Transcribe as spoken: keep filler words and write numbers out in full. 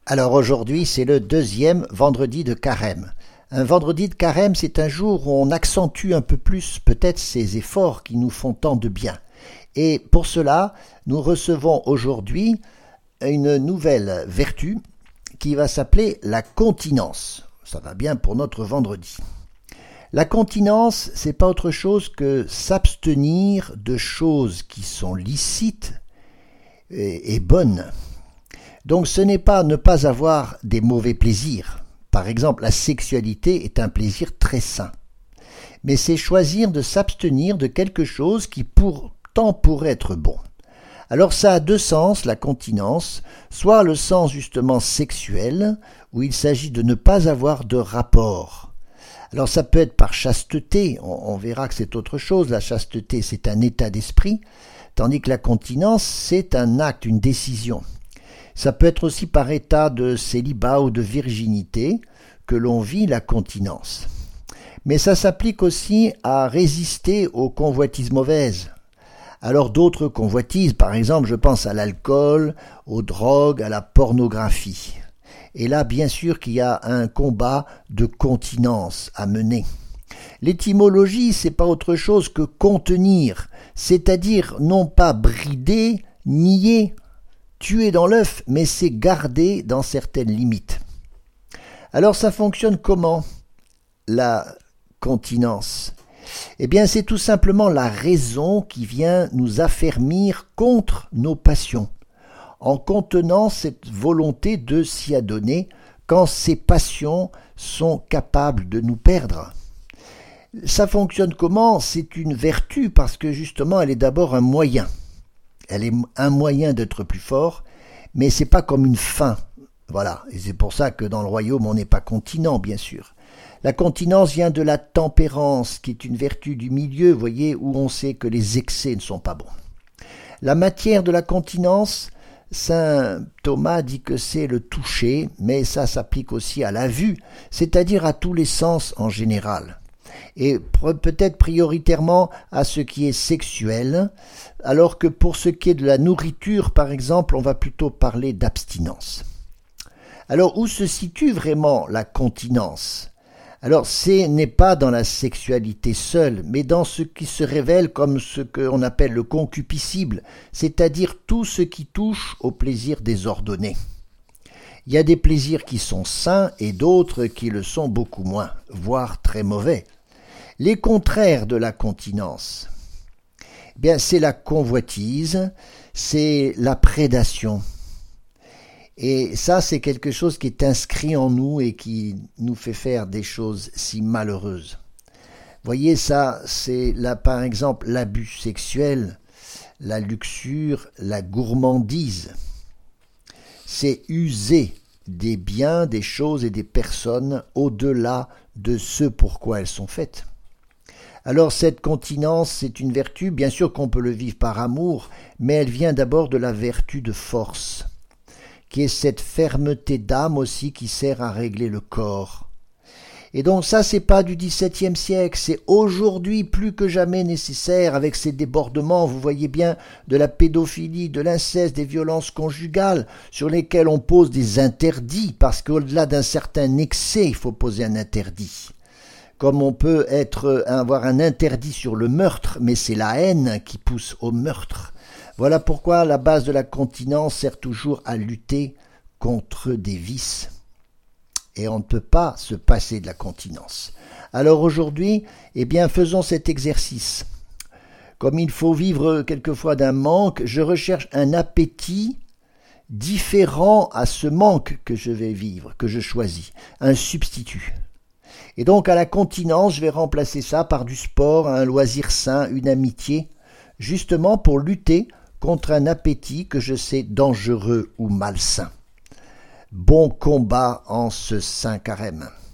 Alors aujourd'hui, c'est le deuxième vendredi de carême. Un vendredi de carême, c'est un jour où on accentue un peu plus peut-être ces efforts qui nous font tant de bien. Et pour cela, nous recevons aujourd'hui une nouvelle vertu qui va s'appeler la continence. Ça va bien pour notre vendredi. La continence, c'est pas autre chose que s'abstenir de choses qui sont licites et, et bonnes. Donc ce n'est pas ne pas avoir des mauvais plaisirs. Par exemple, la sexualité est un plaisir très sain. Mais c'est choisir de s'abstenir de quelque chose qui pourtant pourrait être bon. Alors ça a deux sens, la continence, soit le sens justement sexuel, où il s'agit de ne pas avoir de rapport. Alors ça peut être par chasteté, on, on verra que c'est autre chose, la chasteté c'est un état d'esprit, tandis que la continence c'est un acte, une décision. Ça peut être aussi par état de célibat ou de virginité que l'on vit la continence. Mais ça s'applique aussi à résister aux convoitises mauvaises. Alors d'autres convoitises, par exemple, je pense à l'alcool, aux drogues, à la pornographie. Et là, bien sûr qu'il y a un combat de continence à mener. L'étymologie, c'est pas autre chose que contenir, c'est-à-dire non pas brider, nier, tuer dans l'œuf, mais c'est garder dans certaines limites. Alors ça fonctionne comment, la continence ? Eh bien c'est tout simplement la raison qui vient nous affermir contre nos passions, en contenant cette volonté de s'y adonner quand ces passions sont capables de nous perdre. Ça fonctionne comment ? C'est une vertu parce que justement elle est d'abord un moyen. Elle est un moyen d'être plus fort, mais c'est pas comme une fin. Voilà, et c'est pour ça que dans le royaume, on n'est pas continent, bien sûr. La continence vient de la tempérance, qui est une vertu du milieu, vous voyez, où on sait que les excès ne sont pas bons. La matière de la continence, saint Thomas dit que c'est le toucher, mais ça s'applique aussi à la vue, c'est-à-dire à tous les sens en général. Et peut-être prioritairement à ce qui est sexuel, alors que pour ce qui est de la nourriture, par exemple, on va plutôt parler d'abstinence. Alors, où se situe vraiment la continence ? Alors, ce n'est pas dans la sexualité seule, mais dans ce qui se révèle comme ce qu'on appelle le concupiscible, c'est-à-dire tout ce qui touche au plaisir désordonné. Il y a des plaisirs qui sont sains et d'autres qui le sont beaucoup moins, voire très mauvais. Les contraires de la continence, eh bien, c'est la convoitise, c'est la prédation. Et ça, c'est quelque chose qui est inscrit en nous et qui nous fait faire des choses si malheureuses. Voyez, ça, c'est là, par exemple, l'abus sexuel, la luxure, la gourmandise. C'est user des biens, des choses et des personnes au-delà de ce pourquoi elles sont faites. Alors cette continence, c'est une vertu, bien sûr qu'on peut le vivre par amour, mais elle vient d'abord de la vertu de force, qui est cette fermeté d'âme aussi qui sert à régler le corps. Et donc ça, c'est pas du dix-septième siècle, c'est aujourd'hui plus que jamais nécessaire avec ces débordements, vous voyez bien, de la pédophilie, de l'inceste, des violences conjugales, sur lesquelles on pose des interdits, parce qu'au-delà d'un certain excès, il faut poser un interdit. Comme on peut être, avoir un interdit sur le meurtre, mais c'est la haine qui pousse au meurtre. Voilà pourquoi la base de la continence sert toujours à lutter contre des vices. Et on ne peut pas se passer de la continence. Alors aujourd'hui, eh bien, faisons cet exercice. Comme il faut vivre quelquefois d'un manque, je recherche un appétit différent à ce manque que je vais vivre, que je choisis, un substitut. Et donc à la continence, je vais remplacer ça par du sport, un loisir sain, une amitié, justement pour lutter contre un appétit que je sais dangereux ou malsain. Bon combat en ce saint carême.